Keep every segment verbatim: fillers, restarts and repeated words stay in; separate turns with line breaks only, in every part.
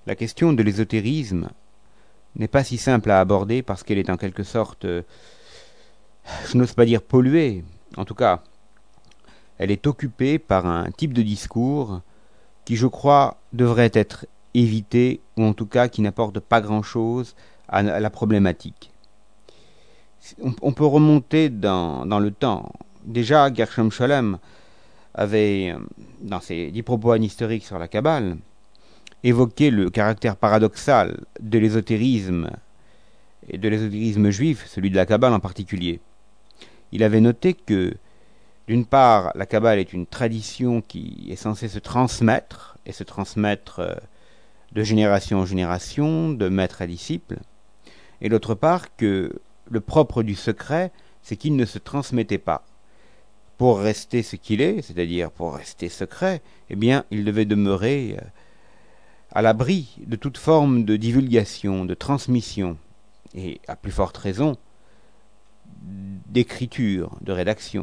La question de l'ésotérisme n'est pas si simple à aborder parce qu'elle est en quelque sorte, euh, je n'ose pas dire polluée, en tout cas, elle est occupée par un type de discours qui, je crois, devrait être évité, ou en tout cas qui n'apporte pas grand-chose à la problématique. On, on peut remonter dans, dans le temps. Déjà, Gershom Scholem avait, dans ses dix propos historiques sur la Kabbale, évoqué le caractère paradoxal de l'ésotérisme et de l'ésotérisme juif, celui de la Kabbale en particulier. Il avait noté que, d'une part, la Kabbale est une tradition qui est censée se transmettre, et se transmettre de génération en génération, de maître à disciple, et d'autre part que le propre du secret, c'est qu'il ne se transmettait pas. Pour rester ce qu'il est, c'est-à-dire pour rester secret, eh bien, il devait demeurer à l'abri de toute forme de divulgation, de transmission, et à plus forte raison, d'écriture, de rédaction.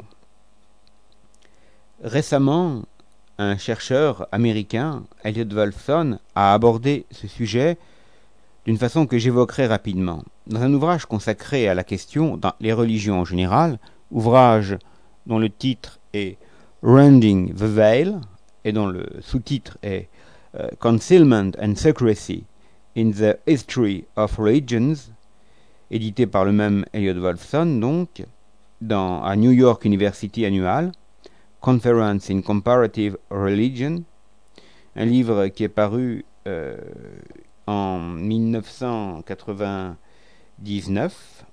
Récemment, un chercheur américain, Elliot Wolfson, a abordé ce sujet d'une façon que j'évoquerai rapidement. Dans un ouvrage consacré à la question dans les religions en général, ouvrage dont le titre est Rending the Veil et dont le sous-titre est uh, Concealment and Secrecy in the History of Religions, édité par le même Elliot Wolfson, donc, dans, à New York University Annual, Conference in Comparative Religion, un livre qui est paru euh, en mille neuf cent quatre-vingt-dix-neuf.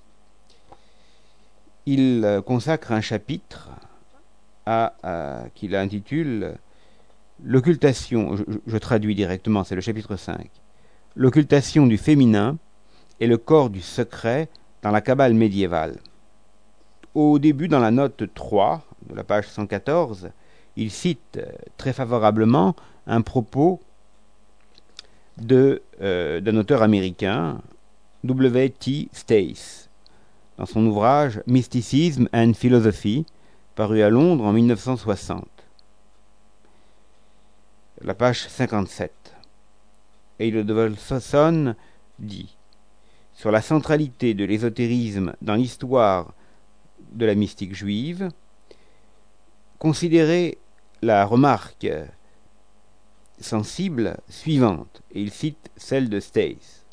Il euh, consacre un chapitre à, à, qu'il intitule L'occultation, je, je traduis directement, c'est le chapitre cinq, L'occultation du féminin et le corps du secret dans la Kabbale médiévale. Au début, dans la note trois de la page cent quatorze, il cite euh, très favorablement un propos de, euh, d'un auteur américain, W T Stace, dans son ouvrage Mysticism and Philosophy, paru à Londres en mille neuf cent soixante. La page cinquante-sept. Et le Wolfson dit sur la centralité de l'ésotérisme dans l'histoire de la mystique juive, considérez la remarque sensible suivante, et il cite celle de Stace.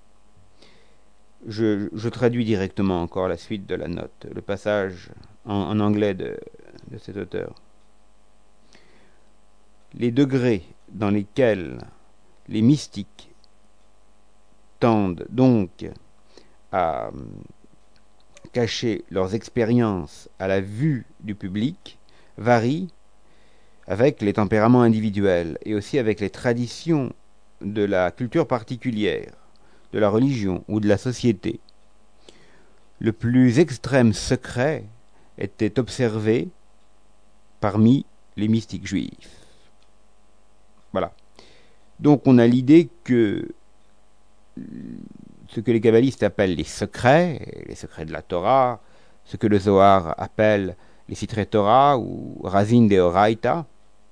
Je, je traduis directement encore la suite de la note, le passage en, en anglais de, de cet auteur. Les degrés dans lesquels les mystiques tendent donc à cacher leurs expériences à la vue du public varient avec les tempéraments individuels et aussi avec les traditions de la culture particulière, de la religion ou de la société. Le plus extrême secret était observé parmi les mystiques juifs. Voilà. Donc on a l'idée que ce que les kabbalistes appellent les secrets, les secrets de la Torah, ce que le Zohar appelle les Sitrei Torah ou Razin Deoraita,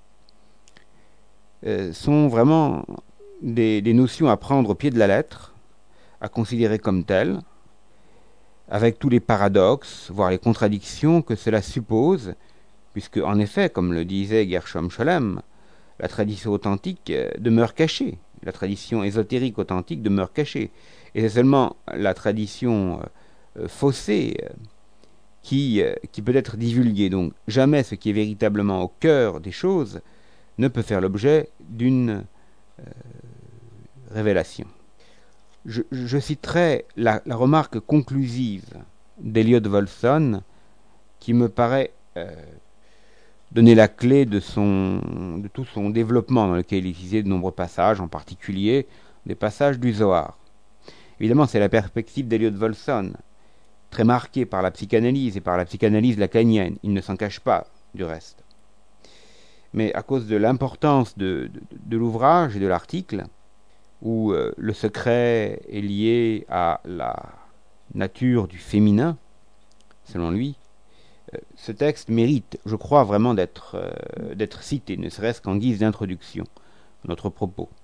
euh, sont vraiment des, des notions à prendre au pied de la lettre, à considérer comme telles, avec tous les paradoxes, voire les contradictions que cela suppose, puisque, en effet, comme le disait Gershom Scholem, la tradition authentique demeure cachée, la tradition ésotérique authentique demeure cachée, et c'est seulement la tradition euh, faussée euh, qui, euh, qui peut être divulguée. Donc jamais ce qui est véritablement au cœur des choses ne peut faire l'objet d'une euh, révélation. Je, je citerai la, la remarque conclusive d'Elliot Wolfson qui me paraît euh, donner la clé de, son, de tout son développement, dans lequel il utilisait de nombreux passages, en particulier des passages du Zohar. Évidemment, c'est la perspective d'Elliot Wolfson, très marquée par la psychanalyse et par la psychanalyse lacanienne. Il ne s'en cache pas, du reste. Mais à cause de l'importance de, de, de l'ouvrage et de l'article, où euh, le secret est lié à la nature du féminin, selon lui, euh, ce texte mérite, je crois, vraiment d'être, euh, d'être cité, ne serait-ce qu'en guise d'introduction à notre propos.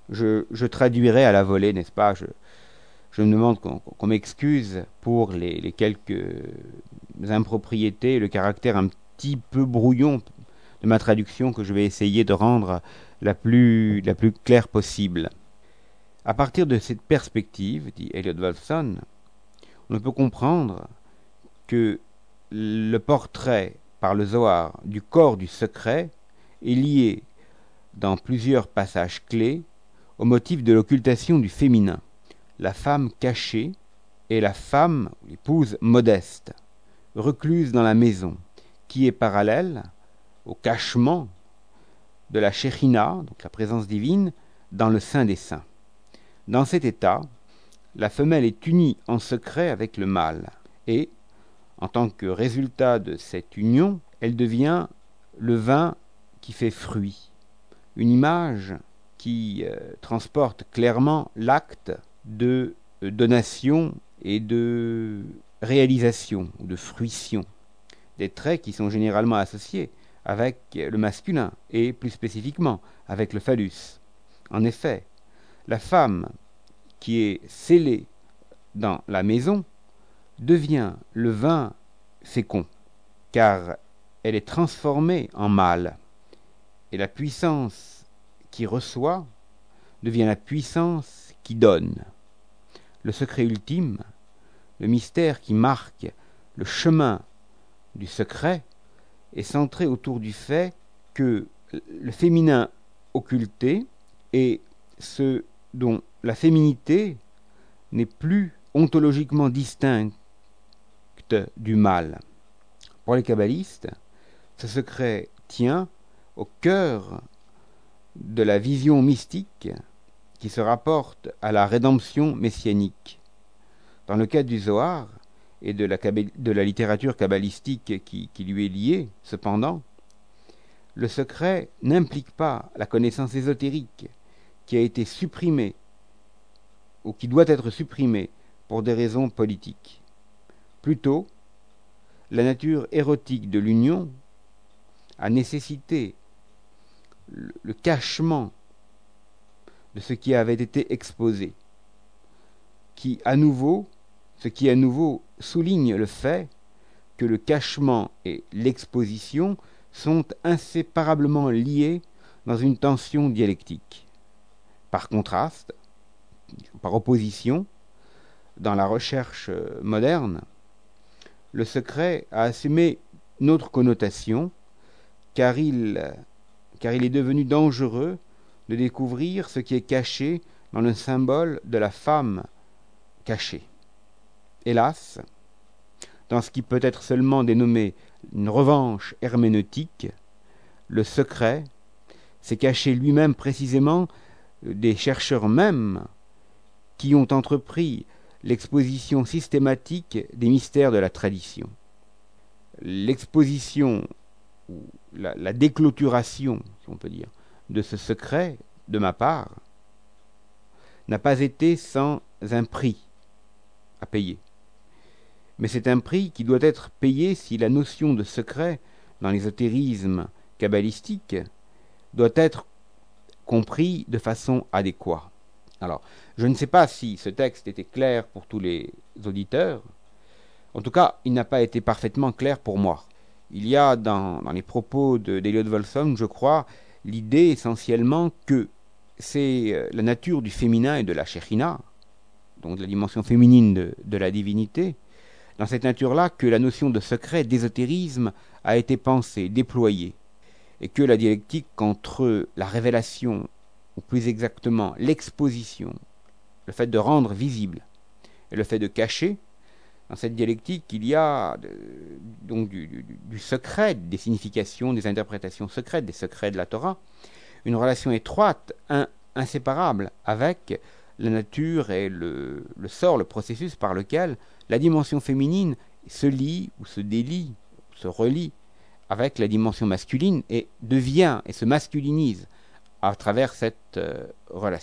Je, je traduirai à la volée, n'est-ce pas? Je, je me demande qu'on qu'on m'excuse pour les, les quelques impropriétés, le caractère un petit peu brouillon de ma traduction que je vais essayer de rendre la plus, la plus claire possible. À partir de cette perspective, dit Elliot Wolfson, on peut comprendre que le portrait par le Zohar du corps du secret est lié dans plusieurs passages clés au motif de l'occultation du féminin, la femme cachée et la femme, l'épouse modeste, recluse dans la maison, qui est parallèle au cachement de la Shekhinah, donc la présence divine, dans le sein des saints. Dans cet état, la femelle est unie en secret avec le mâle, et, en tant que résultat de cette union, elle devient le vin qui fait fruit, une image qui euh, transporte clairement l'acte de euh, donation et de réalisation ou de fruition, des traits qui sont généralement associés avec le masculin et plus spécifiquement avec le phallus. En effet, la femme qui est scellée dans la maison devient le vin fécond, car elle est transformée en mâle, et la puissance qui reçoit devient la puissance qui donne. Le secret ultime, le mystère qui marque le chemin du secret, est centré autour du fait que le féminin occulté est ce dont la féminité n'est plus ontologiquement distincte du mâle. Pour les kabbalistes, ce secret tient au cœur de la vision mystique qui se rapporte à la rédemption messianique. Dans le cadre du Zohar et de la, de la littérature kabbalistique qui, qui lui est liée, cependant, le secret n'implique pas la connaissance ésotérique qui a été supprimée ou qui doit être supprimée pour des raisons politiques. Plutôt, la nature érotique de l'union a nécessité le, le cachement de ce qui avait été exposé, qui à nouveau, ce qui à nouveau souligne le fait que le cachement et l'exposition sont inséparablement liés dans une tension dialectique. Par contraste, par opposition, dans la recherche moderne, le secret a assumé une autre connotation, car il, car il est devenu dangereux de découvrir ce qui est caché dans le symbole de la femme cachée. Hélas, dans ce qui peut être seulement dénommé une revanche herméneutique, le secret s'est caché lui-même précisément des chercheurs mêmes qui ont entrepris l'exposition systématique des mystères de la tradition. L'exposition, ou la, la déclôturation, si on peut dire, de ce secret, de ma part, n'a pas été sans un prix à payer. Mais c'est un prix qui doit être payé si la notion de secret dans l'ésotérisme kabbalistique doit être compris de façon adéquate. Alors, je ne sais pas si ce texte était clair pour tous les auditeurs. En tout cas, il n'a pas été parfaitement clair pour moi. Il y a dans, dans les propos de, d'Elliot Wolfson, je crois, l'idée essentiellement que c'est la nature du féminin et de la Shekhinah, donc de la dimension féminine de, de la divinité, dans cette nature-là que la notion de secret, d'ésotérisme a été pensée, déployée, et que la dialectique entre la révélation, ou plus exactement l'exposition, le fait de rendre visible et le fait de cacher, dans cette dialectique il y a de, donc du, du, du secret, des significations, des interprétations secrètes, des secrets de la Torah, une relation étroite, in, inséparable avec la nature et le, le sort, le processus par lequel la dimension féminine se lie ou se délie, ou se relie avec la dimension masculine et devient et se masculinise à travers cette euh, relation.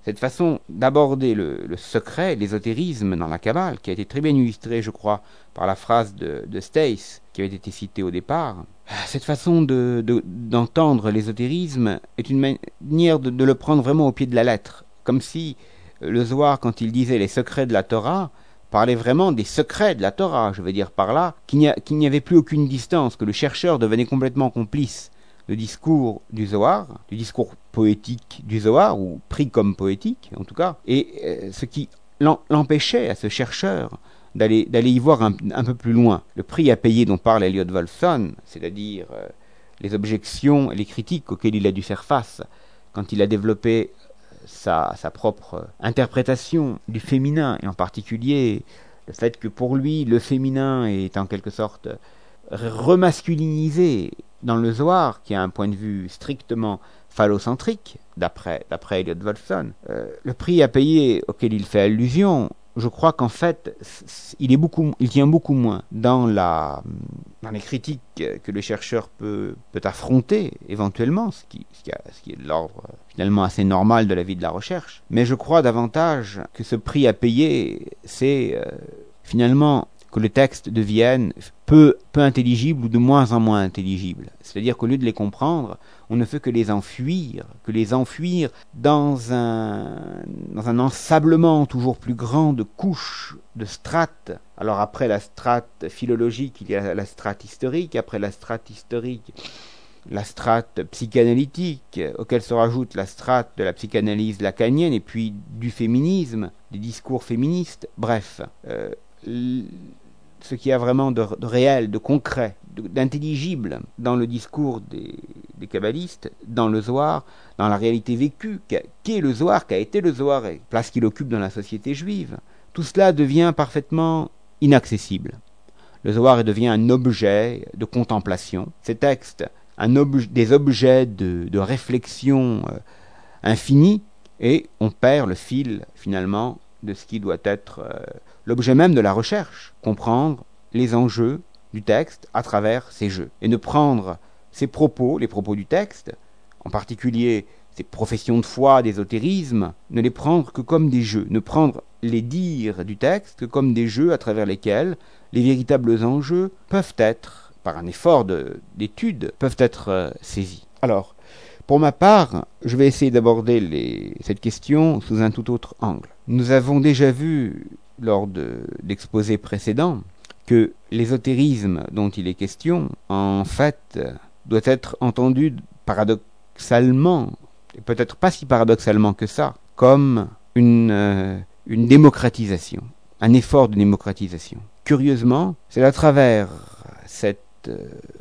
Cette façon d'aborder le, le secret, l'ésotérisme dans la Kabbale, qui a été très bien illustrée, je crois, par la phrase de, de Stace, qui avait été citée au départ, cette façon de, de, d'entendre l'ésotérisme est une manière de, de le prendre vraiment au pied de la lettre, comme si le Zohar, quand il disait les secrets de la Torah, parlait vraiment des secrets de la Torah, je veux dire par là, qu'il n'y, a, qu'il n'y avait plus aucune distance, que le chercheur devenait complètement complice le discours du Zohar, du discours poétique du Zohar, ou pris comme poétique en tout cas, et euh, ce qui l'empêchait à ce chercheur d'aller, d'aller y voir un, un peu plus loin. Le prix à payer dont parle Elliot Wolfson, c'est-à-dire euh, les objections et les critiques auxquelles il a dû faire face quand il a développé sa, sa propre interprétation du féminin, et en particulier le fait que pour lui le féminin est en quelque sorte remasculinisé dans le Zohar, qui a un point de vue strictement phallocentrique, d'après, d'après Elliot Wolfson. Euh, le prix à payer auquel il fait allusion, je crois qu'en fait, il, est beaucoup, il tient beaucoup moins dans, la, dans les critiques que le chercheur peut, peut affronter, éventuellement, ce qui, ce qui, a, ce qui est de l'ordre finalement assez normal de la vie de la recherche. Mais je crois davantage que ce prix à payer, c'est euh, finalement que le texte devienne peu, peu intelligible ou de moins en moins intelligible. C'est-à-dire qu'au lieu de les comprendre, on ne fait que les enfuir, que les enfuir dans un, dans un ensablement toujours plus grand de couches, de strates. Alors après la strate philologique, il y a la strate historique, après la strate historique, la strate psychanalytique, auquel se rajoute la strate de la psychanalyse lacanienne, et puis du féminisme, des discours féministes, bref. Euh, ce qu'il y a vraiment de, de réel, de concret, de, d'intelligible dans le discours des, des kabbalistes, dans le Zohar, dans la réalité vécue, qu'est le Zohar, qu'a été le Zohar, et place qu'il occupe dans la société juive, tout cela devient parfaitement inaccessible. Le Zohar devient un objet de contemplation. Ces textes, un obje, des objets de, de réflexion euh, infinie, et on perd le fil, finalement, de ce qui doit être euh, l'objet même de la recherche, comprendre les enjeux du texte à travers ces jeux, et ne prendre ces propos, les propos du texte, en particulier ces professions de foi, d'ésotérisme, ne les prendre que comme des jeux, ne prendre les dires du texte que comme des jeux à travers lesquels les véritables enjeux peuvent être, par un effort de, d'étude, peuvent être euh, saisis. Alors, pour ma part, je vais essayer d'aborder les, cette question sous un tout autre angle. Nous avons déjà vu, lors de l'exposé précédent, que l'ésotérisme dont il est question, en fait, doit être entendu paradoxalement, et peut-être pas si paradoxalement que ça, comme une, euh, une démocratisation, un effort de démocratisation. Curieusement, c'est à travers cette euh,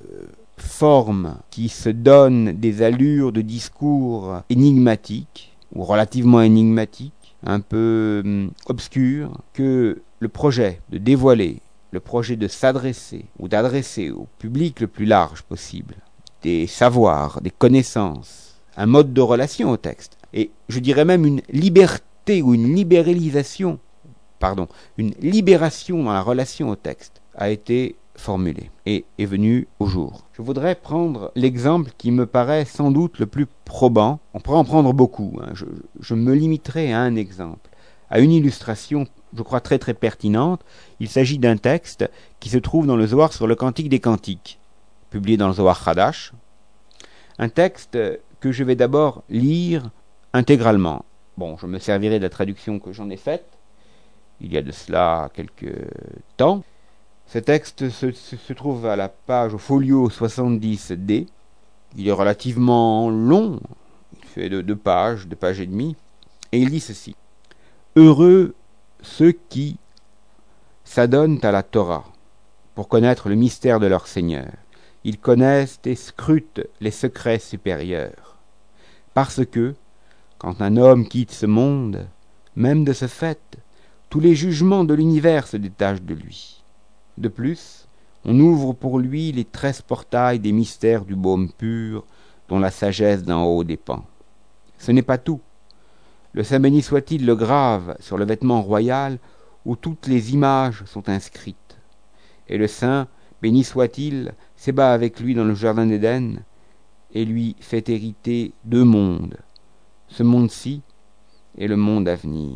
forme qui se donne des allures de discours énigmatiques, ou relativement énigmatiques, un peu euh, obscurs, que le projet de dévoiler, le projet de s'adresser, ou d'adresser au public le plus large possible, des savoirs, des connaissances, un mode de relation au texte, et je dirais même une liberté ou une libéralisation, pardon, une libération dans la relation au texte, a été formulée et est venue au jour. Je voudrais prendre l'exemple qui me paraît sans doute le plus probant. On pourrait en prendre beaucoup. Hein. Je, je me limiterai à un exemple, à une illustration, je crois très très pertinente. Il s'agit d'un texte qui se trouve dans le Zohar sur le Cantique des Cantiques, publié dans le Zohar Hadash. Un texte que je vais d'abord lire intégralement. Bon, je me servirai de la traduction que j'en ai faite, il y a de cela quelques temps. Ce texte se, se, se trouve à la page, au folio soixante-dix D. Il est relativement long, il fait de deux pages, deux pages et demie, et il dit ceci. Heureux ceux qui s'adonnent à la Torah pour connaître le mystère de leur Seigneur. Ils connaissent et scrutent les secrets supérieurs. Parce que, quand un homme quitte ce monde, même de ce fait, tous les jugements de l'univers se détachent de lui. De plus, on ouvre pour lui les treize portails des mystères du baume pur, dont la sagesse d'en haut dépend. Ce n'est pas tout. Le Saint béni soit-il le grave sur le vêtement royal où toutes les images sont inscrites. Et le Saint, béni soit-il, s'ébat avec lui dans le jardin d'Éden et lui fait hériter deux mondes. Ce monde-ci et le monde à venir.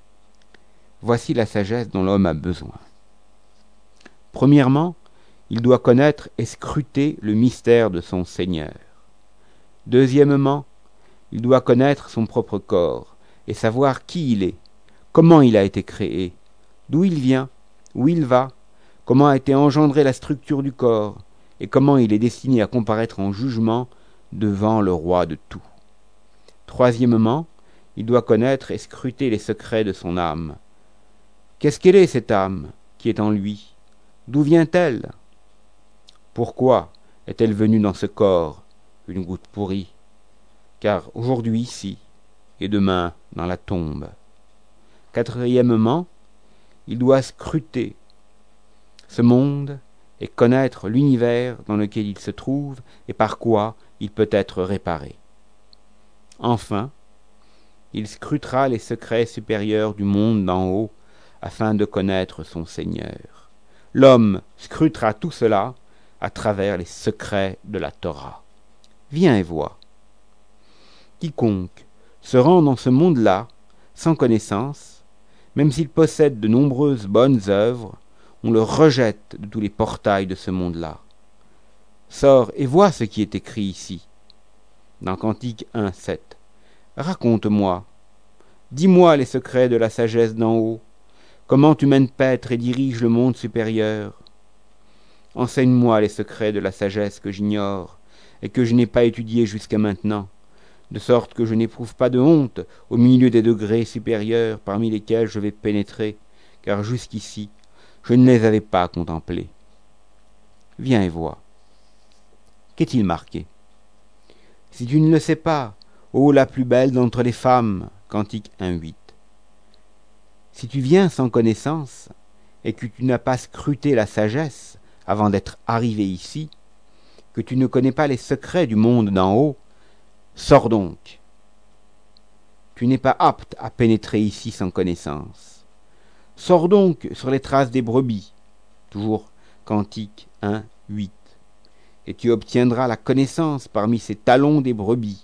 Voici la sagesse dont l'homme a besoin. Premièrement, il doit connaître et scruter le mystère de son Seigneur. Deuxièmement, il doit connaître son propre corps et savoir qui il est, comment il a été créé, d'où il vient, où il va, comment a été engendrée la structure du corps et comment il est destiné à comparaître en jugement devant le roi de tout. Troisièmement, il doit connaître et scruter les secrets de son âme. Qu'est-ce qu'elle est, cette âme qui est en lui? D'où vient-elle? Pourquoi est-elle venue dans ce corps, une goutte pourrie? Car aujourd'hui ici, et demain dans la tombe. Quatrièmement, il doit scruter ce monde et connaître l'univers dans lequel il se trouve et par quoi il peut être réparé. Enfin, il scrutera les secrets supérieurs du monde d'en haut afin de connaître son Seigneur. L'homme scrutera tout cela à travers les secrets de la Torah. Viens et vois. Quiconque se rend dans ce monde-là sans connaissance, même s'il possède de nombreuses bonnes œuvres, on le rejette de tous les portails de ce monde-là. Sors et vois ce qui est écrit ici, dans Cantique un sept. Raconte-moi, dis-moi les secrets de la sagesse d'en haut, comment tu mènes paître et diriges le monde supérieur. Enseigne-moi les secrets de la sagesse que j'ignore et que je n'ai pas étudiés jusqu'à maintenant, de sorte que je n'éprouve pas de honte au milieu des degrés supérieurs parmi lesquels je vais pénétrer, car jusqu'ici, je ne les avais pas contemplés. Viens et vois. Qu'est-il marqué? Si tu ne le sais pas, ô la plus belle d'entre les femmes, Cantique un huit. Si tu viens sans connaissance, et que tu n'as pas scruté la sagesse avant d'être arrivé ici, que tu ne connais pas les secrets du monde d'en haut, sors donc. Tu n'es pas apte à pénétrer ici sans connaissance. Sors donc sur les traces des brebis, toujours Cantique un huit, et tu obtiendras la connaissance parmi ces talons des brebis.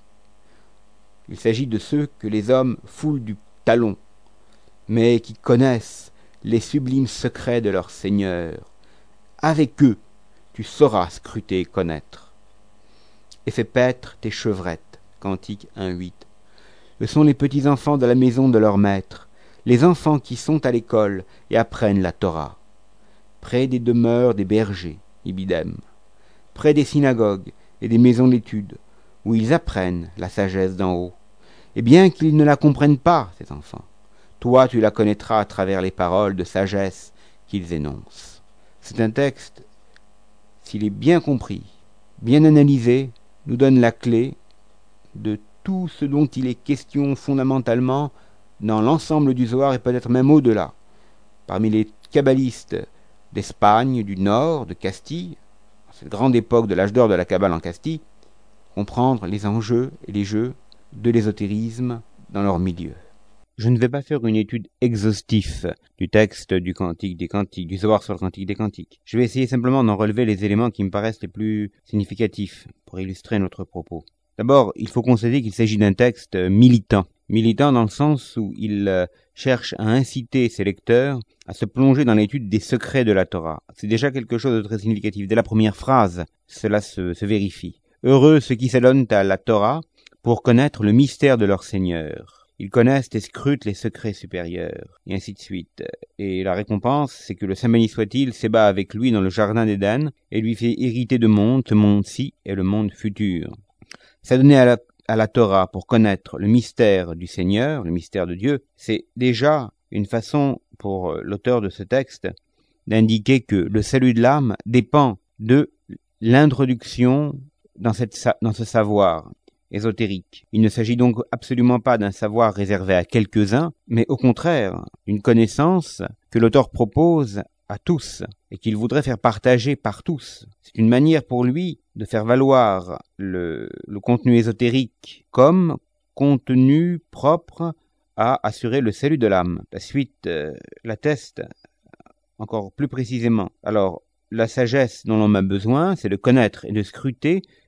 Il s'agit de ceux que les hommes foulent du talon, mais qui connaissent les sublimes secrets de leur Seigneur. Avec eux, tu sauras scruter et connaître. Et fais paître tes chevrettes, Cantique un huit. Ce sont les petits-enfants de la maison de leur maître, les enfants qui sont à l'école et apprennent la Torah, près des demeures des bergers, ibidem, près des synagogues et des maisons d'études, où ils apprennent la sagesse d'en haut. Et bien qu'ils ne la comprennent pas, ces enfants, toi tu la connaîtras à travers les paroles de sagesse qu'ils énoncent. C'est un texte, s'il est bien compris, bien analysé, nous donne la clé de tout ce dont il est question fondamentalement dans l'ensemble du Zohar et peut-être même au-delà. Parmi les kabbalistes d'Espagne, du Nord, de Castille, cette grande époque de l'âge d'or de la Kabbale en Castille, comprendre les enjeux et les jeux de l'ésotérisme dans leur milieu. Je ne vais pas faire une étude exhaustive du texte du Cantique des Cantiques, du Zohar sur le Cantique des Cantiques. Je vais essayer simplement d'en relever les éléments qui me paraissent les plus significatifs pour illustrer notre propos. D'abord, il faut constater qu'il s'agit d'un texte militant. Militant dans le sens où il cherche à inciter ses lecteurs à se plonger dans l'étude des secrets de la Torah. C'est déjà quelque chose de très significatif. Dès la première phrase, cela se, se vérifie. Heureux ceux qui s'adonnent à la Torah pour connaître le mystère de leur Seigneur. Ils connaissent et scrutent les secrets supérieurs, et ainsi de suite. Et la récompense, c'est que le Saint béni soit-il s'ébat avec lui dans le jardin d'Éden et lui fait hériter de monde, ce monde-ci et le monde futur. S'adonner à la, à la Torah pour connaître le mystère du Seigneur, le mystère de Dieu, c'est déjà une façon pour l'auteur de ce texte d'indiquer que le salut de l'âme dépend de l'introduction dans, cette, dans ce savoir ésotérique. Il ne s'agit donc absolument pas d'un savoir réservé à quelques-uns, mais au contraire, une connaissance que l'auteur propose à tous et qu'il voudrait faire partager par tous. C'est une manière pour lui de faire valoir le, le contenu ésotérique comme contenu propre à assurer le salut de l'âme. La suite euh, l'atteste encore plus précisément. Alors, la sagesse dont l'on a besoin, c'est de connaître et de scruter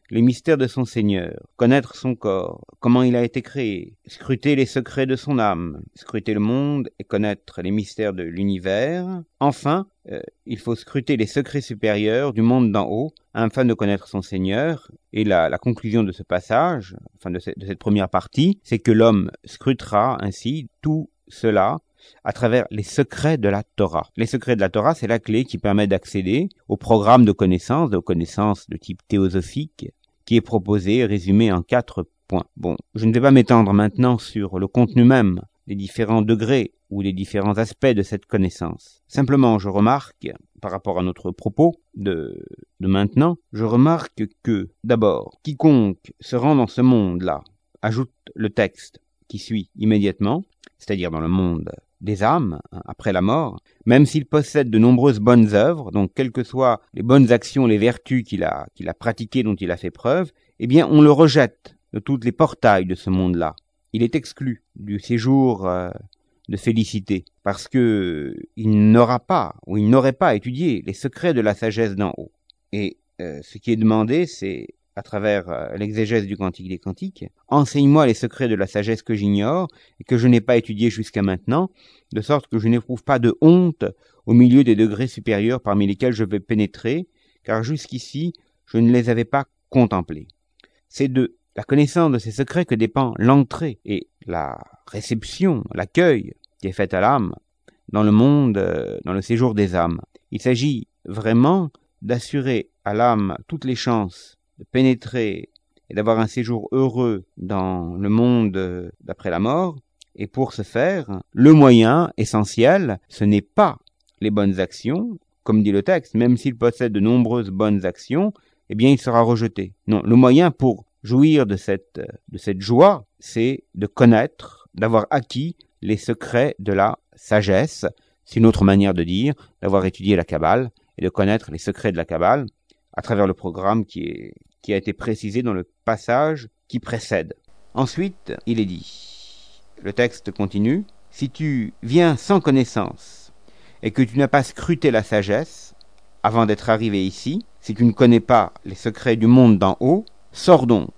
les mystères de son Seigneur, connaître son corps, comment il a été créé, scruter les secrets de son âme, scruter le monde et connaître les mystères de l'univers. Enfin, euh, il faut scruter les secrets supérieurs du monde d'en haut, afin de connaître son Seigneur. Et la, la conclusion de ce passage, enfin de, ce, de cette première partie, c'est que l'homme scrutera ainsi tout cela à travers les secrets de la Torah. Les secrets de la Torah, c'est la clé qui permet d'accéder au programme de connaissances, de connaissances de type théosophique, qui est proposé, résumé en quatre points. Bon, je ne vais pas m'étendre maintenant sur le contenu même, les différents degrés ou les différents aspects de cette connaissance. Simplement, je remarque, par rapport à notre propos de, de maintenant, je remarque que, d'abord, quiconque se rend dans ce monde-là, ajoute le texte qui suit immédiatement, c'est-à-dire dans le monde des âmes, hein, après la mort, même s'il possède de nombreuses bonnes œuvres, donc quelles que soient les bonnes actions, les vertus qu'il a, qu'il a pratiquées, dont il a fait preuve, eh bien on le rejette de toutes les portails de ce monde-là. Il est exclu du séjour euh, de félicité, parce que il n'aura pas, ou il n'aurait pas étudié les secrets de la sagesse d'en haut. Et euh, ce qui est demandé, c'est à travers euh, l'exégèse du Cantique des Cantiques, enseigne-moi les secrets de la sagesse que j'ignore et que je n'ai pas étudié jusqu'à maintenant, de sorte que je n'éprouve pas de honte au milieu des degrés supérieurs parmi lesquels je vais pénétrer, car jusqu'ici, je ne les avais pas contemplés. C'est de la connaissance de ces secrets que dépend l'entrée et la réception, l'accueil qui est fait à l'âme dans le monde, euh, dans le séjour des âmes. Il s'agit vraiment d'assurer à l'âme toutes les chances de pénétrer et d'avoir un séjour heureux dans le monde d'après la mort. Et pour ce faire, le moyen essentiel, ce n'est pas les bonnes actions, comme dit le texte, même s'il possède de nombreuses bonnes actions, eh bien il sera rejeté. Non, le moyen pour jouir de cette, de cette joie, c'est de connaître, d'avoir acquis les secrets de la sagesse. C'est une autre manière de dire, d'avoir étudié la Kabbale et de connaître les secrets de la Kabbale à travers le programme qui est qui a été précisé dans le passage qui précède. Ensuite, il est dit, le texte continue, « Si tu viens sans connaissance et que tu n'as pas scruté la sagesse avant d'être arrivé ici, si tu ne connais pas les secrets du monde d'en haut, sors donc.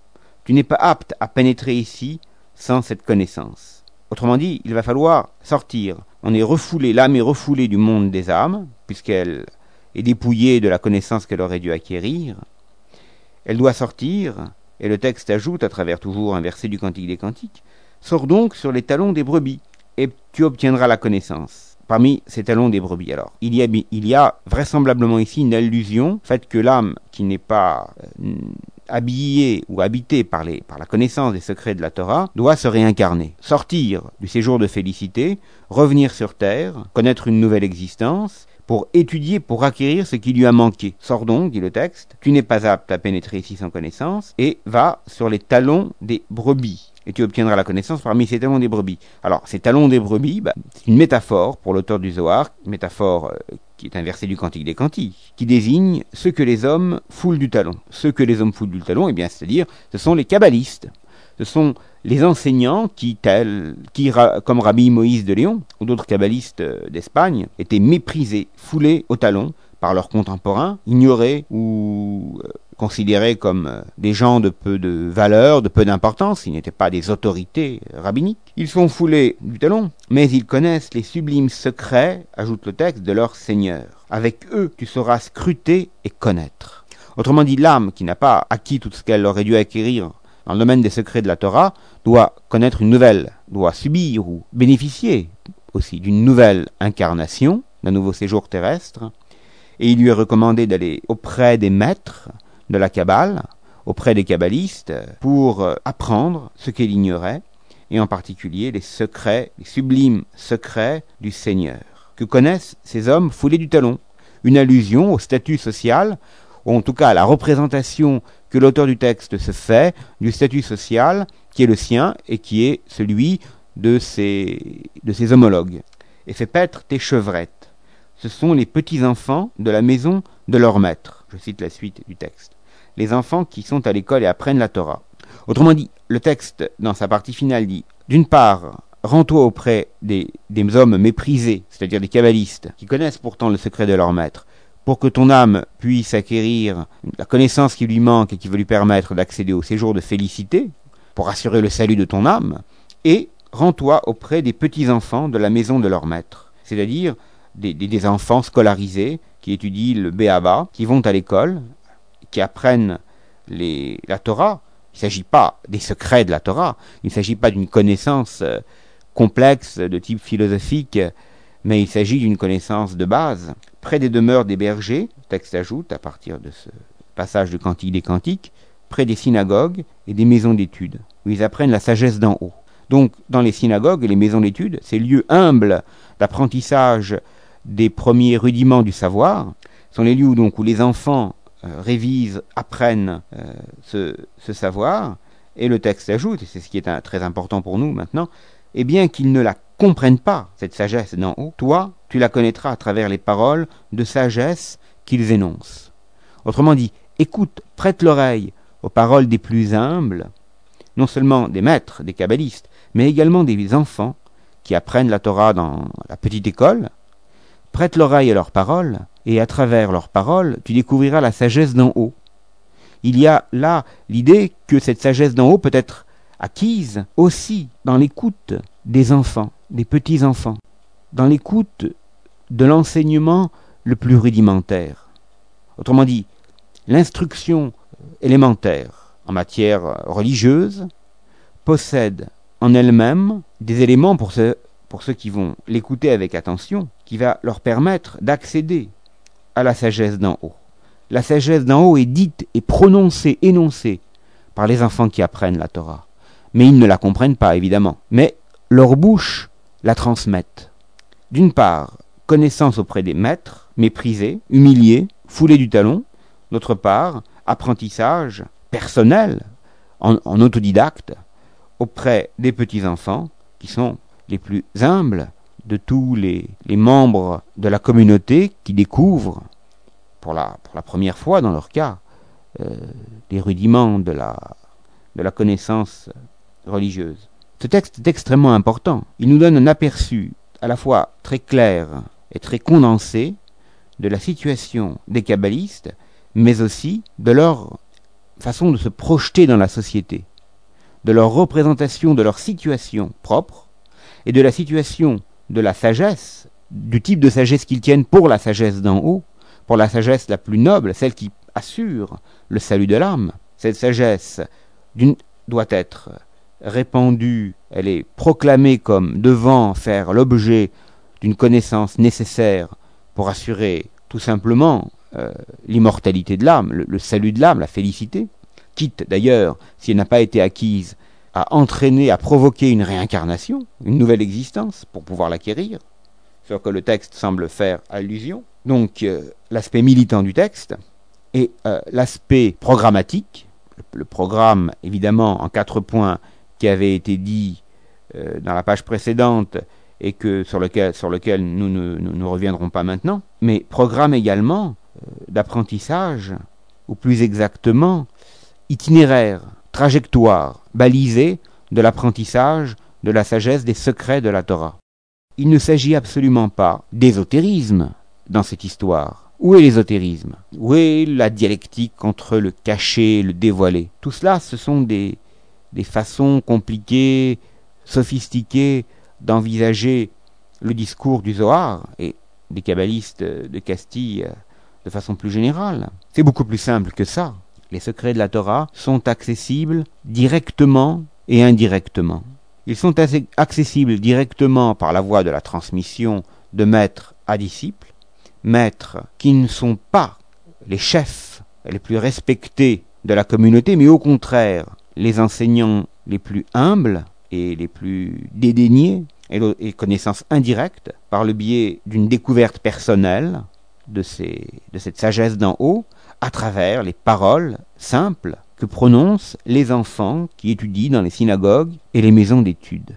Tu n'es pas apte à pénétrer ici sans cette connaissance. » Autrement dit, il va falloir sortir. On est refoulé, l'âme est refoulée du monde des âmes, puisqu'elle est dépouillée de la connaissance qu'elle aurait dû acquérir. Elle doit sortir, et le texte ajoute, à travers toujours un verset du Cantique des Cantiques, « Sors donc sur les talons des brebis, et tu obtiendras la connaissance. » Parmi ces talons des brebis. Alors, il y a, il y a vraisemblablement ici une allusion, fait que l'âme qui n'est pas euh, habillée ou habitée par, les, par la connaissance des secrets de la Torah, doit se réincarner, sortir du séjour de félicité, revenir sur terre, connaître une nouvelle existence, pour étudier, pour acquérir ce qui lui a manqué. Sors donc, dit le texte, tu n'es pas apte à pénétrer ici sans connaissance, et va sur les talons des brebis, et tu obtiendras la connaissance parmi ces talons des brebis. Alors, ces talons des brebis, bah, c'est une métaphore pour l'auteur du Zohar, une métaphore euh, qui est un verset du Cantique des Cantiques, qui désigne ce que les hommes foulent du talon. Ce que les hommes foulent du talon, eh bien, c'est-à-dire, ce sont les kabbalistes. Ce sont les enseignants qui, tels, qui, comme Rabbi Moïse de Léon ou d'autres kabbalistes d'Espagne, étaient méprisés, foulés au talon par leurs contemporains, ignorés ou euh, considérés comme euh, des gens de peu de valeur, de peu d'importance. Ils n'étaient pas des autorités rabbiniques. Ils sont foulés du talon, mais ils connaissent les sublimes secrets, ajoute le texte, de leur Seigneur. Avec eux, tu sauras scruter et connaître. Autrement dit, l'âme qui n'a pas acquis tout ce qu'elle aurait dû acquérir dans le domaine des secrets de la Torah, doit connaître une nouvelle, doit subir ou bénéficier aussi d'une nouvelle incarnation, d'un nouveau séjour terrestre, et il lui est recommandé d'aller auprès des maîtres de la Kabbale, auprès des kabbalistes, pour apprendre ce qu'il ignorait, et en particulier les secrets, les sublimes secrets du Seigneur, que connaissent ces hommes foulés du talon, une allusion au statut social, ou en tout cas à la représentation que l'auteur du texte se fait du statut social qui est le sien et qui est celui de ses, de ses homologues. Et fait paître tes chevrettes. Ce sont les petits-enfants de la maison de leur maître. Je cite la suite du texte. Les enfants qui sont à l'école et apprennent la Torah. Autrement dit, le texte, dans sa partie finale, dit, d'une part, rends-toi auprès des, des hommes méprisés, c'est-à-dire des kabbalistes, qui connaissent pourtant le secret de leur maître, pour que ton âme puisse acquérir la connaissance qui lui manque et qui va lui permettre d'accéder au séjour de félicité, pour assurer le salut de ton âme, et rends-toi auprès des petits-enfants de la maison de leur maître, c'est-à-dire des, des, des enfants scolarisés qui étudient le Béaba, qui vont à l'école, qui apprennent les, la Torah. Il ne s'agit pas des secrets de la Torah, il ne s'agit pas d'une connaissance euh, complexe de type philosophique, mais il s'agit d'une connaissance de base. Près des demeures des bergers, le texte ajoute, à partir de ce passage du Cantique des Cantiques, près des synagogues et des maisons d'études, où ils apprennent la sagesse d'en haut. Donc, dans les synagogues et les maisons d'études, ces lieux humbles d'apprentissage des premiers rudiments du savoir, sont les lieux où, donc, où les enfants euh, révisent, apprennent euh, ce, ce savoir, et le texte ajoute, et c'est ce qui est un, très important pour nous maintenant, eh bien qu'ils ne la comprennent pas, cette sagesse d'en haut, toi, tu la connaîtras à travers les paroles de sagesse qu'ils énoncent. Autrement dit, écoute, prête l'oreille aux paroles des plus humbles, non seulement des maîtres, des kabbalistes, mais également des enfants qui apprennent la Torah dans la petite école. Prête l'oreille à leurs paroles, et à travers leurs paroles, tu découvriras la sagesse d'en haut. Il y a là l'idée que cette sagesse d'en haut peut être acquise aussi dans l'écoute des enfants, des petits-enfants, dans l'écoute de l'enseignement le plus rudimentaire. Autrement dit, l'instruction élémentaire en matière religieuse possède en elle-même des éléments pour ceux, pour ceux qui vont l'écouter avec attention, qui va leur permettre d'accéder à la sagesse d'en haut. La sagesse d'en haut est dite et prononcée, énoncée par les enfants qui apprennent la Torah. Mais ils ne la comprennent pas, évidemment. Mais leur bouche la transmettent. D'une part, connaissance auprès des maîtres, méprisés, humiliés, foulés du talon. D'autre part, apprentissage personnel, en, en autodidacte, auprès des petits-enfants, qui sont les plus humbles de tous les, les membres de la communauté qui découvrent, pour la, pour la première fois dans leur cas, euh, les rudiments de la, de la connaissance religieuse. Ce texte est extrêmement important. Il nous donne un aperçu à la fois très clair et très condensé de la situation des kabbalistes, mais aussi de leur façon de se projeter dans la société, de leur représentation de leur situation propre et de la situation de la sagesse, du type de sagesse qu'ils tiennent pour la sagesse d'en haut, pour la sagesse la plus noble, celle qui assure le salut de l'âme. Cette sagesse d'une, doit être répandue, elle est proclamée comme devant faire l'objet d'une connaissance nécessaire pour assurer tout simplement euh, l'immortalité de l'âme, le, le salut de l'âme, la félicité, quitte d'ailleurs, si elle n'a pas été acquise, à entraîner, à provoquer une réincarnation, une nouvelle existence pour pouvoir l'acquérir, ce que le texte semble faire allusion. Donc euh, l'aspect militant du texte et euh, l'aspect programmatique, le, le programme évidemment en quatre points qui avait été dit euh, dans la page précédente et que sur lequel, sur lequel nous ne nous, nous reviendrons pas maintenant, mais programme également euh, d'apprentissage, ou plus exactement itinéraire, trajectoire, balisée de l'apprentissage de la sagesse des secrets de la Torah. Il ne s'agit absolument pas d'ésotérisme dans cette histoire. Où est l'ésotérisme? Où est la dialectique entre le caché et le dévoilé? Tout cela, ce sont des, des façons compliquées, sophistiquées d'envisager le discours du Zohar et des kabbalistes de Castille de façon plus générale. C'est beaucoup plus simple que ça. Les secrets de la Torah sont accessibles directement et indirectement. Ils sont accessibles directement par la voie de la transmission de maître à disciple, maîtres qui ne sont pas les chefs les plus respectés de la communauté, mais au contraire les enseignants les plus humbles et les plus dédaignés, et, et connaissances indirectes par le biais d'une découverte personnelle de, ces, de cette sagesse d'en haut, à travers les paroles simples que prononcent les enfants qui étudient dans les synagogues et les maisons d'études.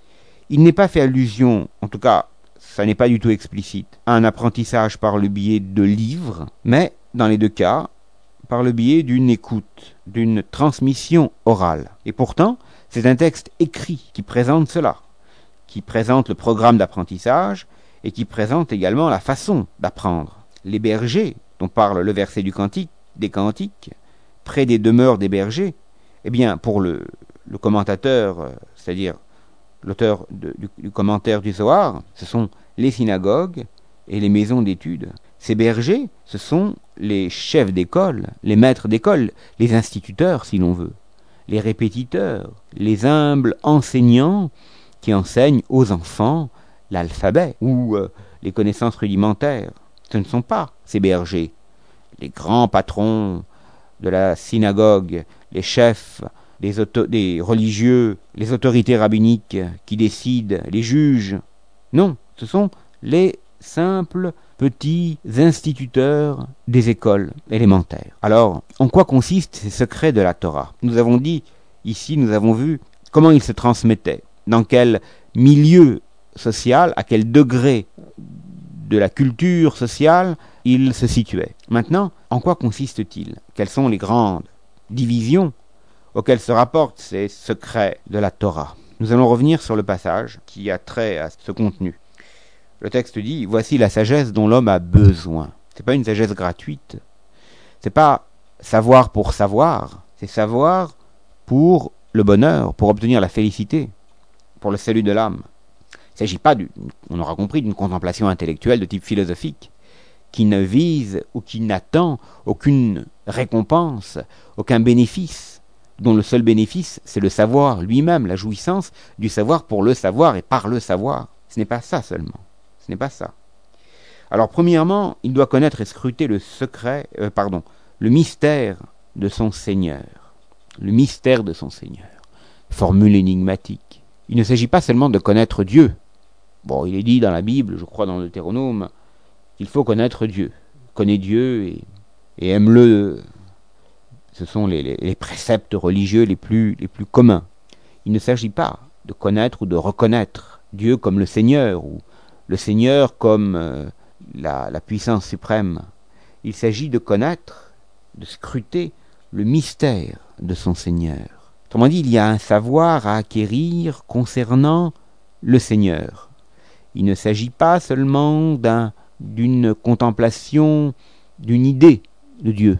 Il n'est pas fait allusion, en tout cas, ça n'est pas du tout explicite, à un apprentissage par le biais de livres, mais, dans les deux cas, par le biais d'une écoute, d'une transmission orale. Et pourtant, c'est un texte écrit qui présente cela, qui présente le programme d'apprentissage et qui présente également la façon d'apprendre. Les bergers dont parle le verset du cantique, des Cantiques, près des demeures des bergers, eh bien, pour le, le commentateur, c'est-à-dire l'auteur de, du, du commentaire du Zohar, ce sont les synagogues et les maisons d'études. Ces bergers, ce sont les chefs d'école, les maîtres d'école, les instituteurs, si l'on veut, les répétiteurs, les humbles enseignants qui enseignent aux enfants l'alphabet ou euh, les connaissances rudimentaires. Ce ne sont pas ces bergers, les grands patrons de la synagogue, les chefs, les, auto- des religieux, les autorités rabbiniques qui décident, les juges. Non, ce sont les simples petits instituteurs des écoles élémentaires. Alors, en quoi consistent ces secrets de la Torah? Nous avons dit, ici, nous avons vu comment ils se transmettaient, dans quel milieu social, à quel degré de la culture sociale ils se situaient. Maintenant, en quoi consiste-t-il? Quelles sont les grandes divisions auxquelles se rapportent ces secrets de la Torah? Nous allons revenir sur le passage qui a trait à ce contenu. Le texte dit « Voici la sagesse dont l'homme a besoin ». Ce n'est pas une sagesse gratuite. Ce n'est pas savoir pour savoir. C'est savoir pour le bonheur, pour obtenir la félicité, pour le salut de l'âme. Il ne s'agit pas, du, on aura compris, d'une contemplation intellectuelle de type philosophique qui ne vise ou qui n'attend aucune récompense, aucun bénéfice, dont le seul bénéfice, c'est le savoir lui-même, la jouissance du savoir pour le savoir et par le savoir. Ce n'est pas ça seulement. Ce n'est pas ça. Alors, premièrement, il doit connaître et scruter le secret, euh, pardon, le mystère de son Seigneur. Le mystère de son Seigneur. Formule énigmatique. Il ne s'agit pas seulement de connaître Dieu. Bon, il est dit dans la Bible, je crois dans le Deutéronome, qu'il faut connaître Dieu. Connais Dieu et, et aime-le. Ce sont les, les, les préceptes religieux les plus, les plus communs. Il ne s'agit pas de connaître ou de reconnaître Dieu comme le Seigneur, ou le Seigneur comme euh, la, la puissance suprême. Il s'agit de connaître, de scruter le mystère de son Seigneur. Autrement dit, il y a un savoir à acquérir concernant le Seigneur. Il ne s'agit pas seulement d'un, d'une contemplation, d'une idée de Dieu,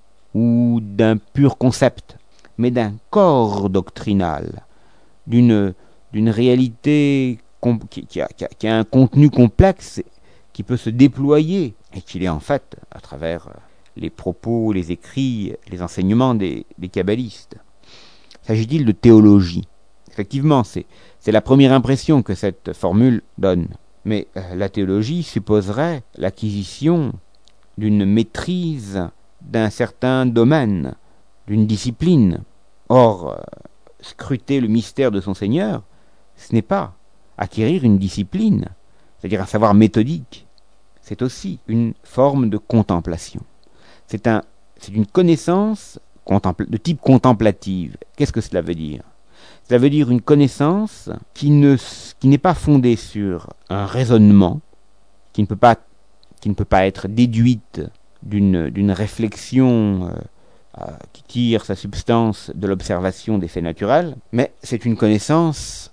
ou d'un pur concept, mais d'un corps doctrinal, d'une, d'une réalité qui, qui, a, qui a un contenu complexe qui peut se déployer, et qu'il est en fait à travers les propos, les écrits, les enseignements des, des kabbalistes. S'agit-il de théologie? Effectivement, c'est, c'est la première impression que cette formule donne. Mais euh, la théologie supposerait l'acquisition d'une maîtrise d'un certain domaine, d'une discipline. Or, euh, scruter le mystère de son Seigneur, ce n'est pas acquérir une discipline, c'est-à-dire un savoir méthodique. C'est aussi une forme de contemplation. C'est, un, c'est une connaissance contempl- de type contemplative. Qu'est-ce que cela veut dire? Cela veut dire une connaissance qui, ne, qui n'est pas fondée sur un raisonnement, qui ne peut pas, qui ne peut pas être déduite d'une, d'une réflexion euh, euh, qui tire sa substance de l'observation des faits naturels, mais c'est une connaissance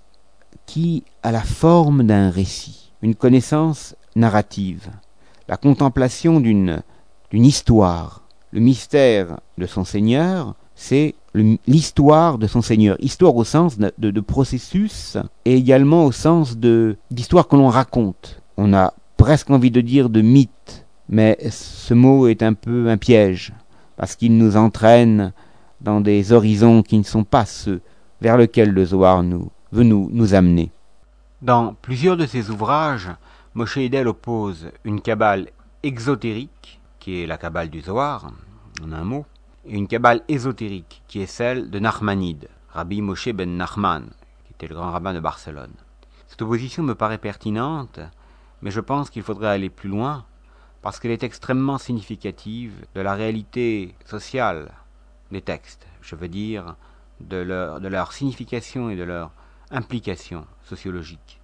qui a la forme d'un récit, une connaissance narrative, la contemplation d'une, d'une histoire. Le mystère de son Seigneur, c'est le, l'histoire de son Seigneur. Histoire au sens de, de, de processus et également au sens de, d'histoire que l'on raconte. On a presque envie de dire de mythe, mais ce mot est un peu un piège, parce qu'il nous entraîne dans des horizons qui ne sont pas ceux vers lesquels le Zohar nous, veut nous, nous amener. Dans plusieurs de ses ouvrages, Moshe Idel oppose une kabbale exotérique, qui est la kabbale du Zohar, en un mot, et une kabbale ésotérique, qui est celle de Nachmanide, Rabbi Moshe ben Nachman, qui était le grand rabbin de Barcelone. Cette opposition me paraît pertinente, mais je pense qu'il faudrait aller plus loin, parce qu'elle est extrêmement significative de la réalité sociale des textes, je veux dire, de leur, de leur signification et de leur implication sociologique.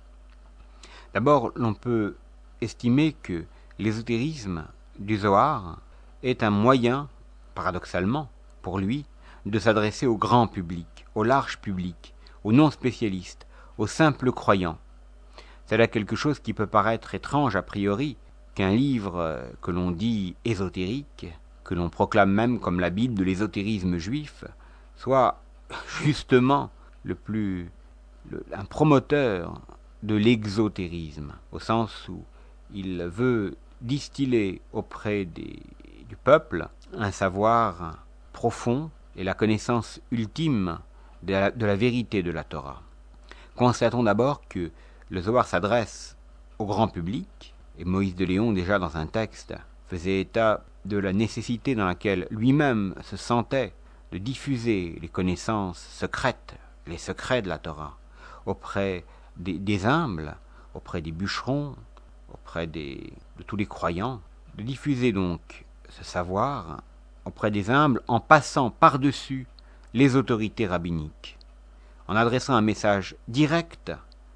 D'abord, l'on peut estimer que l'ésotérisme du Zohar est un moyen, paradoxalement, pour lui, de s'adresser au grand public, au large public, aux non-spécialistes, aux simples croyants. C'est là quelque chose qui peut paraître étrange a priori, qu'un livre que l'on dit ésotérique, que l'on proclame même comme la Bible de l'ésotérisme juif, soit justement le plus, le, un promoteur de l'exotérisme, au sens où il veut distiller auprès des, du peuple un savoir profond et la connaissance ultime de la, de la vérité de la Torah. Constatons d'abord que le Zohar s'adresse au grand public, et Moïse de Léon, déjà dans un texte, faisait état de la nécessité dans laquelle lui-même se sentait de diffuser les connaissances secrètes, les secrets de la Torah, auprès des, des humbles, auprès des bûcherons, auprès des, de tous les croyants, de diffuser donc ce savoir auprès des humbles en passant par-dessus les autorités rabbiniques, en adressant un message direct,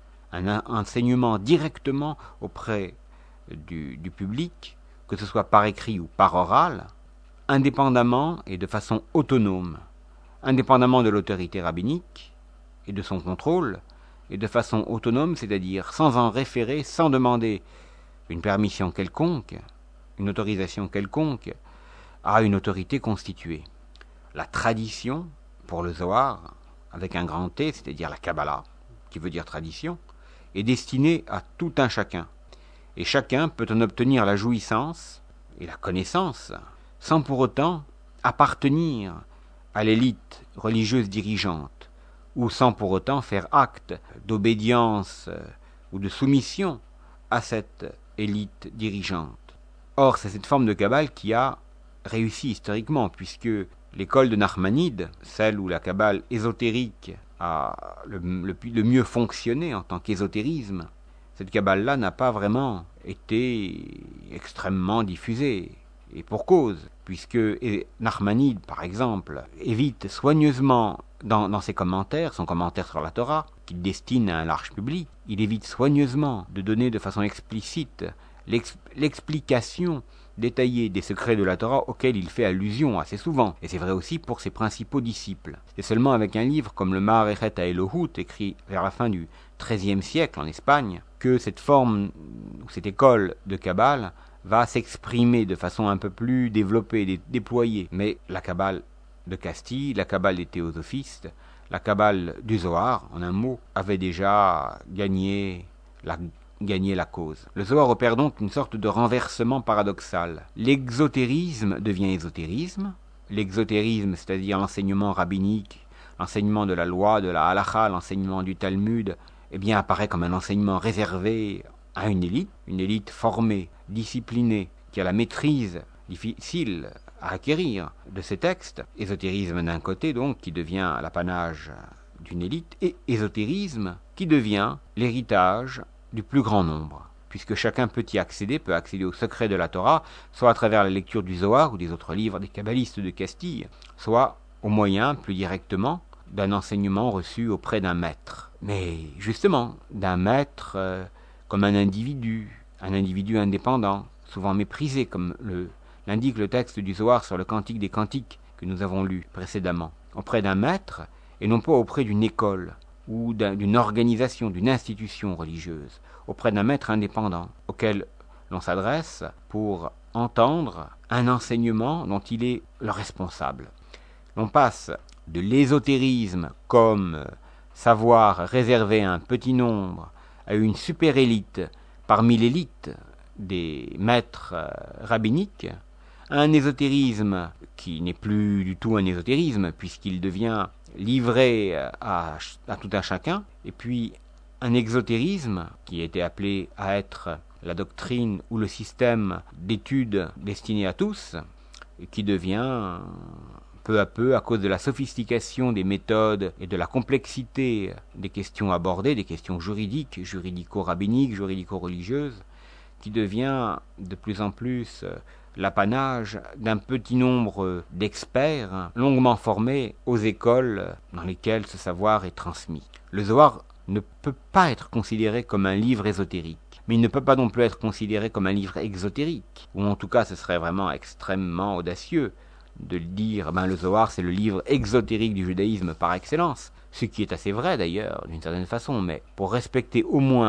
un enseignement directement auprès du, du public, que ce soit par écrit ou par oral, indépendamment et de façon autonome, indépendamment de l'autorité rabbinique et de son contrôle, et de façon autonome, c'est-à-dire sans en référer, sans demander une permission quelconque, une autorisation quelconque, à une autorité constituée. La tradition, pour le Zohar, avec un grand T, c'est-à-dire la Kabbalah, qui veut dire tradition, est destinée à tout un chacun. Et chacun peut en obtenir la jouissance et la connaissance, sans pour autant appartenir à l'élite religieuse dirigeante, ou sans pour autant faire acte d'obédience ou de soumission à cette élite dirigeante. Or, c'est cette forme de Kabbale qui a réussi historiquement, puisque l'école de Nachmanide, celle où la Kabbale ésotérique a le, le, le mieux fonctionné en tant qu'ésotérisme, cette Kabbale-là n'a pas vraiment été extrêmement diffusée. Et pour cause, puisque Nachmanide, par exemple, évite soigneusement dans, dans ses commentaires, son commentaire sur la Torah, qu'il destine à un large public, il évite soigneusement de donner de façon explicite l'ex, l'explication détaillée des secrets de la Torah auxquels il fait allusion assez souvent. Et c'est vrai aussi pour ses principaux disciples. C'est seulement avec un livre comme le Ma'arechet HaElohut, écrit vers la fin du treizième siècle en Espagne, que cette forme, ou cette école de Kabbale, va s'exprimer de façon un peu plus développée, déployée. Mais la Kabbale de Castille, la Kabbale des théosophistes, la Kabbale du Zohar, en un mot, avait déjà gagné la, gagné la cause. Le Zohar opère donc une sorte de renversement paradoxal. L'exotérisme devient ésotérisme. L'exotérisme, c'est-à-dire l'enseignement rabbinique, l'enseignement de la loi, de la halakha, l'enseignement du Talmud, eh bien apparaît comme un enseignement réservé à une élite, une élite formée, disciplinée, qui a la maîtrise difficile à acquérir de ces textes. Ésotérisme d'un côté, donc, qui devient l'apanage d'une élite, et ésotérisme qui devient l'héritage du plus grand nombre, puisque chacun peut y accéder, peut accéder au secret de la Torah, soit à travers la lecture du Zohar ou des autres livres des kabbalistes de Castille, soit au moyen, plus directement, d'un enseignement reçu auprès d'un maître. Mais justement, d'un maître euh, comme un individu, un individu indépendant, souvent méprisé, comme le, l'indique le texte du Zohar sur le Cantique des Cantiques que nous avons lu précédemment, auprès d'un maître, et non pas auprès d'une école, ou d'un, d'une organisation, d'une institution religieuse, auprès d'un maître indépendant, auquel l'on s'adresse pour entendre un enseignement dont il est le responsable. On passe de l'ésotérisme comme savoir réservé à un petit nombre, à une super élite parmi l'élite des maîtres rabbiniques, à un ésotérisme qui n'est plus du tout un ésotérisme puisqu'il devient livré à, à tout un chacun, et puis un exotérisme qui était appelé à être la doctrine ou le système d'études destiné à tous, et qui devient peu à peu, à cause de la sophistication des méthodes et de la complexité des questions abordées, des questions juridiques, juridico-rabbiniques, juridico-religieuses, qui devient de plus en plus l'apanage d'un petit nombre d'experts longuement formés aux écoles dans lesquelles ce savoir est transmis. Le Zohar ne peut pas être considéré comme un livre ésotérique, mais il ne peut pas non plus être considéré comme un livre exotérique, ou en tout cas ce serait vraiment extrêmement audacieux de le dire, ben le Zohar c'est le livre exotérique du judaïsme par excellence, ce qui est assez vrai d'ailleurs d'une certaine façon, mais pour respecter au moins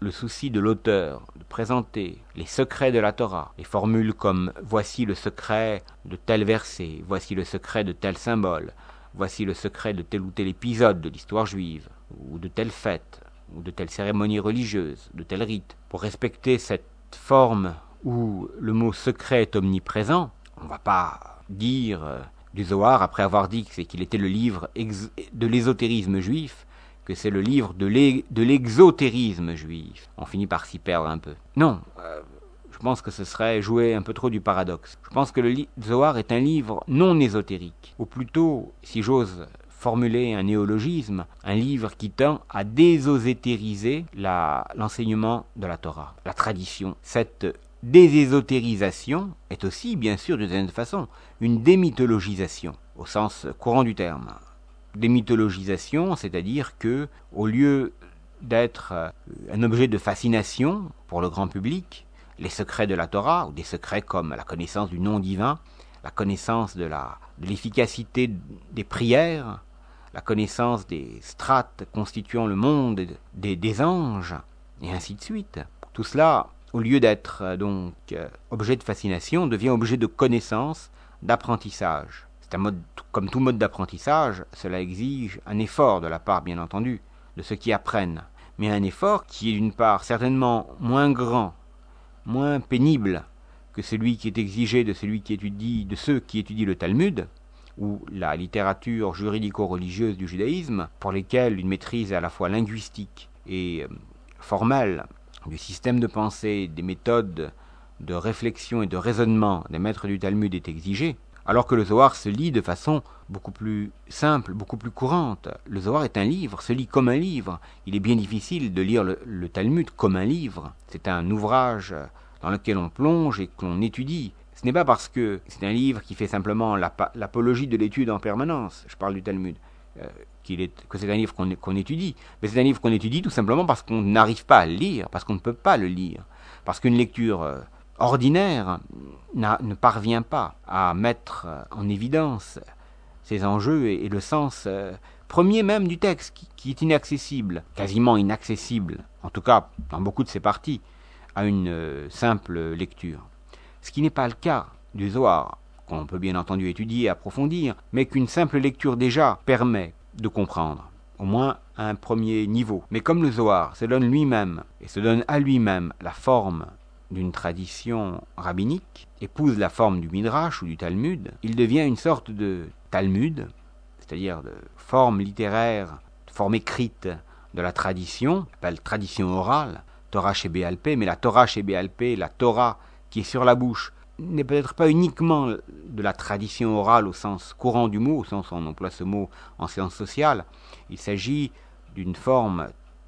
le souci de l'auteur de présenter les secrets de la Torah, les formules comme « voici le secret de tel verset, voici le secret de tel symbole, voici le secret de tel ou tel épisode de l'histoire juive, ou de telle fête, ou de telle cérémonie religieuse, de tel rite », pour respecter cette forme où le mot secret est omniprésent, on ne va pas dire euh, du Zohar, après avoir dit que c'est qu'il était le livre ex- de l'ésotérisme juif, que c'est le livre de, l'e- de l'exotérisme juif. On finit par s'y perdre un peu. Non, euh, je pense que ce serait jouer un peu trop du paradoxe. Je pense que le li- Zohar est un livre non ésotérique, ou plutôt, si j'ose formuler un néologisme, un livre qui tend à désosétériser la, l'enseignement de la Torah, la tradition. Cette désésotérisation est aussi, bien sûr, de cette façon, une démythologisation, au sens courant du terme. Démythologisation, c'est-à-dire que, au lieu d'être un objet de fascination pour le grand public, les secrets de la Torah, ou des secrets comme la connaissance du nom divin, la connaissance de, la, de l'efficacité des prières, la connaissance des strates constituant le monde des, des anges, et ainsi de suite. Tout cela, au lieu d'être donc objet de fascination, devient objet de connaissance, d'apprentissage. C'est un mode, comme tout mode d'apprentissage, cela exige un effort de la part, bien entendu, de ceux qui apprennent, mais un effort qui est d'une part certainement moins grand, moins pénible que celui qui est exigé de celui qui étudie, de ceux qui étudient le Talmud, ou la littérature juridico-religieuse du judaïsme, pour lesquels une maîtrise à la fois linguistique et formelle du système de pensée, des méthodes de réflexion et de raisonnement des maîtres du Talmud est exigée, alors que le Zohar se lit de façon beaucoup plus simple, beaucoup plus courante. Le Zohar est un livre, se lit comme un livre. Il est bien difficile de lire le, le Talmud comme un livre. C'est un ouvrage dans lequel on plonge et que l'on étudie. Ce n'est pas parce que c'est un livre qui fait simplement l'apologie de l'étude en permanence, je parle du Talmud, euh, qu'il est, que c'est un livre qu'on, qu'on étudie, mais c'est un livre qu'on étudie tout simplement parce qu'on n'arrive pas à le lire, parce qu'on ne peut pas le lire, parce qu'une lecture euh, ordinaire ne parvient pas à mettre en évidence ces enjeux et, et le sens euh, premier même du texte, qui, qui est inaccessible, quasiment inaccessible, en tout cas dans beaucoup de ses parties, à une euh, simple lecture. Ce qui n'est pas le cas du Zohar, qu'on peut bien entendu étudier et approfondir, mais qu'une simple lecture déjà permet de comprendre, au moins à un premier niveau. Mais comme le Zohar se donne lui-même, et se donne à lui-même la forme d'une tradition rabbinique, épouse la forme du Midrash ou du Talmud, il devient une sorte de Talmud, c'est-à-dire de forme littéraire, de forme écrite de la tradition, appelle tradition orale, Torah chez Béalpé, mais la Torah chez Béalpé, la Torah qui est sur la bouche, n'est peut-être pas uniquement de la tradition orale au sens courant du mot, au sens où on emploie ce mot en sciences sociales. Il s'agit d'une forme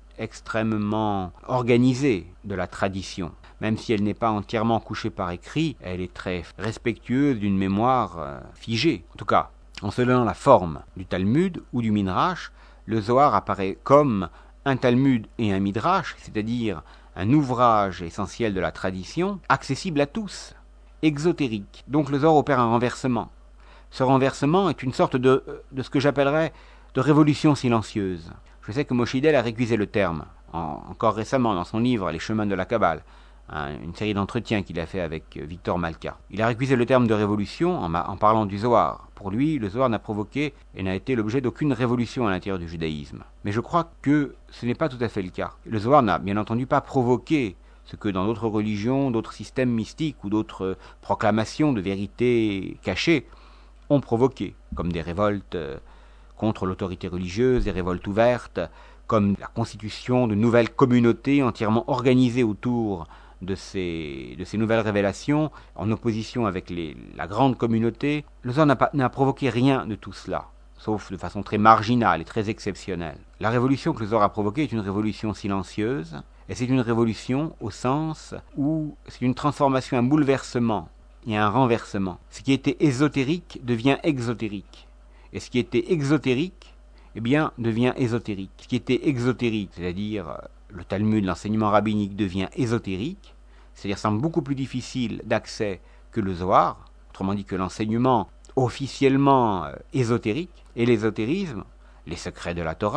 extrêmement organisée de la tradition. Même si elle n'est pas entièrement couchée par écrit, elle est très respectueuse d'une mémoire euh, figée. En tout cas, en se donnant la forme du Talmud ou du Midrash, le Zohar apparaît comme un Talmud et un Midrash, c'est-à-dire un ouvrage essentiel de la tradition, accessible à tous, exotérique. Donc le Zohar opère un renversement. Ce renversement est une sorte de, de ce que j'appellerais de révolution silencieuse. Je sais que Moshe Idel a récusé le terme, en, encore récemment dans son livre « Les chemins de la Kabbale », hein, une série d'entretiens qu'il a fait avec Victor Malka. Il a récusé le terme de révolution en, en parlant du Zohar. Pour lui, le Zohar n'a provoqué et n'a été l'objet d'aucune révolution à l'intérieur du judaïsme. Mais je crois que ce n'est pas tout à fait le cas. Le Zohar n'a bien entendu pas provoqué ce que dans d'autres religions, d'autres systèmes mystiques ou d'autres proclamations de vérité cachées ont provoqué, comme des révoltes contre l'autorité religieuse, des révoltes ouvertes, comme la constitution de nouvelles communautés entièrement organisées autour de ces, de ces nouvelles révélations, en opposition avec les, la grande communauté. Le Zohar n'a, pas, n'a provoqué rien de tout cela, sauf de façon très marginale et très exceptionnelle. La révolution que le Zohar a provoquée est une révolution silencieuse, et c'est une révolution au sens où c'est une transformation, un bouleversement et un renversement. Ce qui était ésotérique devient exotérique, et ce qui était exotérique, eh bien, devient ésotérique. Ce qui était exotérique, c'est-à-dire le Talmud, l'enseignement rabbinique, devient ésotérique, c'est-à-dire semble beaucoup plus difficile d'accès que le Zohar, autrement dit que l'enseignement officiellement ésotérique, et l'ésotérisme, les secrets de la Torah,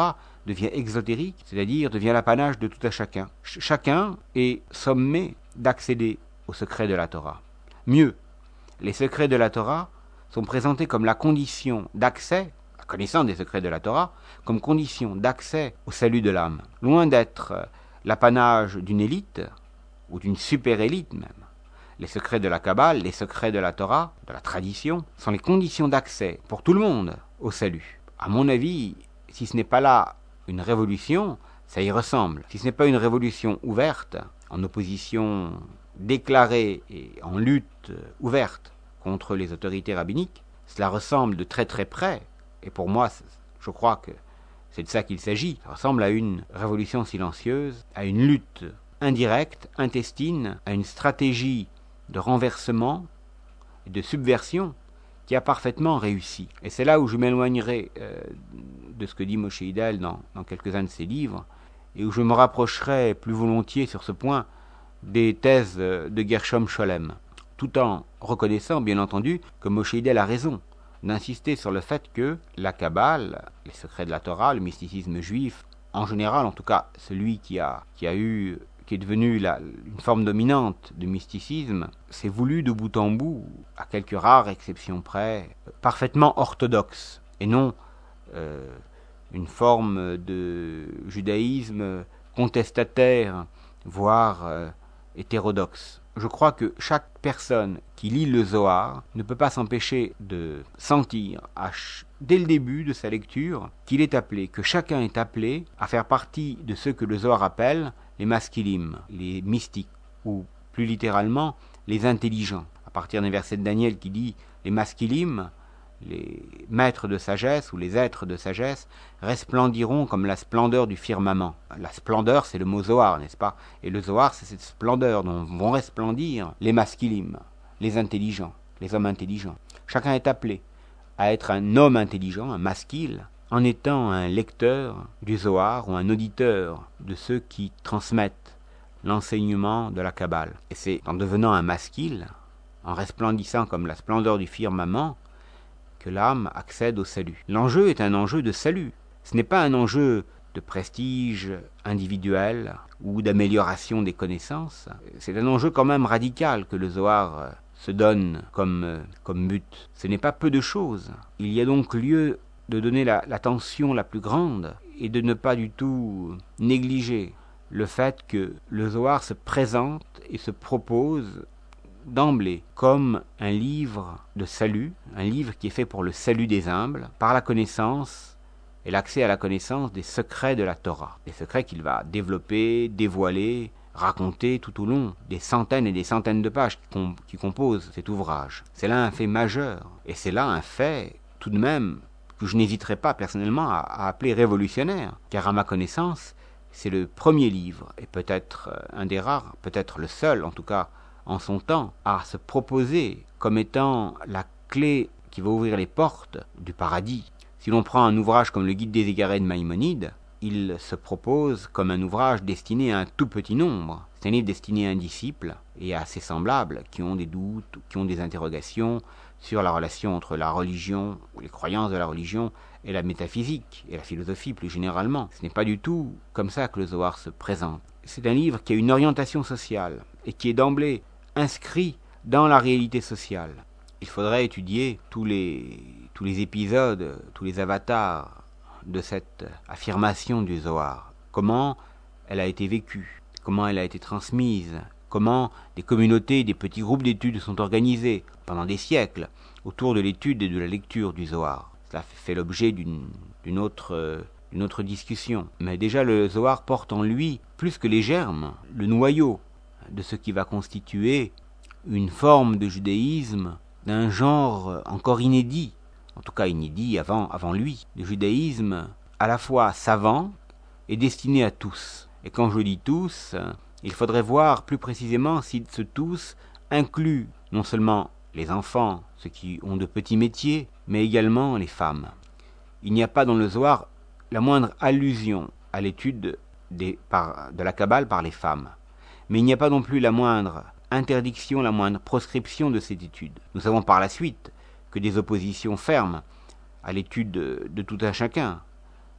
devient exotérique, c'est-à-dire devient l'apanage de tout un chacun. Ch- chacun est sommé d'accéder au secret de la Torah. Mieux, les secrets de la Torah sont présentés comme la condition d'accès, la connaissance des secrets de la Torah, comme condition d'accès au salut de l'âme. Loin d'être l'apanage d'une élite, ou d'une super-élite même. Les secrets de la Kabbale, les secrets de la Torah, de la tradition, sont les conditions d'accès pour tout le monde au salut. À mon avis, si ce n'est pas là une révolution, ça y ressemble. Si ce n'est pas une révolution ouverte, en opposition déclarée et en lutte ouverte contre les autorités rabbiniques, cela ressemble de très très près, et pour moi, je crois que c'est de ça qu'il s'agit, ça ressemble à une révolution silencieuse, à une lutte indirecte, intestine, à une stratégie de renversement et de subversion qui a parfaitement réussi. Et c'est là où je m'éloignerai euh, de ce que dit Moshe Hidel dans, dans quelques-uns de ses livres, et où je me rapprocherai plus volontiers sur ce point des thèses de Gershom Scholem, tout en reconnaissant bien entendu que Moshe Hidel a raison d'insister sur le fait que la Kabbale, les secrets de la Torah, le mysticisme juif, en général, en tout cas celui qui a, qui a eu qui est devenu la, une forme dominante du mysticisme, s'est voulu de bout en bout, à quelques rares exceptions près, parfaitement orthodoxe, et non euh, une forme de judaïsme contestataire, voire euh, hétérodoxe. Je crois que chaque personne qui lit le Zohar ne peut pas s'empêcher de sentir, à ch- dès le début de sa lecture, qu'il est appelé, que chacun est appelé à faire partie de ceux que le Zohar appelle les maskilim, les mystiques, ou plus littéralement, les intelligents. À partir d'un verset de Daniel qui dit les maskilim, les maîtres de sagesse ou les êtres de sagesse, resplendiront comme la splendeur du firmament. La splendeur, c'est le mot Zohar, n'est-ce pas? Et le Zohar, c'est cette splendeur dont vont resplendir les maskilim, les intelligents, les hommes intelligents. Chacun est appelé à être un homme intelligent, un maskil, en étant un lecteur du Zohar ou un auditeur de ceux qui transmettent l'enseignement de la Kabbale. Et c'est en devenant un maskil, en resplendissant comme la splendeur du firmament, que l'âme accède au salut. L'enjeu est un enjeu de salut. Ce n'est pas un enjeu de prestige individuel ou d'amélioration des connaissances. C'est un enjeu quand même radical que le Zohar se donne comme, comme but. Ce n'est pas peu de choses. Il y a donc lieu de donner la, l'attention la plus grande et de ne pas du tout négliger le fait que le Zohar se présente et se propose d'emblée comme un livre de salut, un livre qui est fait pour le salut des humbles, par la connaissance et l'accès à la connaissance des secrets de la Torah, des secrets qu'il va développer, dévoiler, raconter tout au long des centaines et des centaines de pages qui, com- qui composent cet ouvrage. C'est là un fait majeur, et c'est là un fait tout de même que je n'hésiterai pas personnellement à, à appeler révolutionnaire, car à ma connaissance, c'est le premier livre, et peut-être un des rares, peut-être le seul en tout cas, en son temps, à se proposer comme étant la clé qui va ouvrir les portes du paradis. Si l'on prend un ouvrage comme le Guide des égarés de Maïmonide, il se propose comme un ouvrage destiné à un tout petit nombre. C'est un livre destiné à un disciple et à ses semblables qui ont des doutes, qui ont des interrogations sur la relation entre la religion, ou les croyances de la religion, et la métaphysique, et la philosophie plus généralement. Ce n'est pas du tout comme ça que le Zohar se présente. C'est un livre qui a une orientation sociale, et qui est d'emblée inscrit dans la réalité sociale. Il faudrait étudier tous les, tous les épisodes, tous les avatars de cette affirmation du Zohar. Comment elle a été vécue, comment elle a été transmise, comment des communautés, des petits groupes d'études sont organisés pendant des siècles autour de l'étude et de la lecture du Zohar. Cela fait l'objet d'une, d'une, autre, d'une autre discussion. Mais déjà le Zohar porte en lui, plus que les germes, le noyau de ce qui va constituer une forme de judaïsme d'un genre encore inédit, en tout cas inédit avant, avant lui, le judaïsme à la fois savant et destiné à tous. Et quand je dis tous, il faudrait voir plus précisément si ce tous inclut non seulement les enfants, ceux qui ont de petits métiers, mais également les femmes. Il n'y a pas dans le Zohar la moindre allusion à l'étude des, par, de la Kabbale par les femmes. Mais il n'y a pas non plus la moindre interdiction, la moindre proscription de cette étude. Nous savons par la suite que des oppositions fermes à l'étude de, de tout un chacun,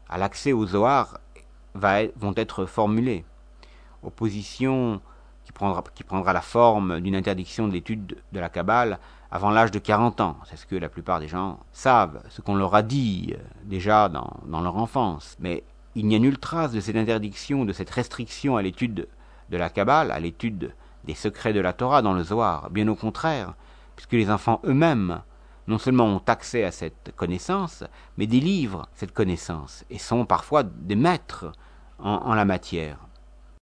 à l'accès au Zohar va, vont être formulées. Opposition qui prendra, qui prendra la forme d'une interdiction de l'étude de la Kabbale avant l'âge de quarante ans. C'est ce que la plupart des gens savent, ce qu'on leur a dit déjà dans, dans leur enfance. Mais il n'y a nulle trace de cette interdiction, de cette restriction à l'étude de la Kabbale, à l'étude des secrets de la Torah dans le Zohar. Bien au contraire, puisque les enfants eux-mêmes non seulement ont accès à cette connaissance, mais délivrent cette connaissance et sont parfois des maîtres en, en la matière.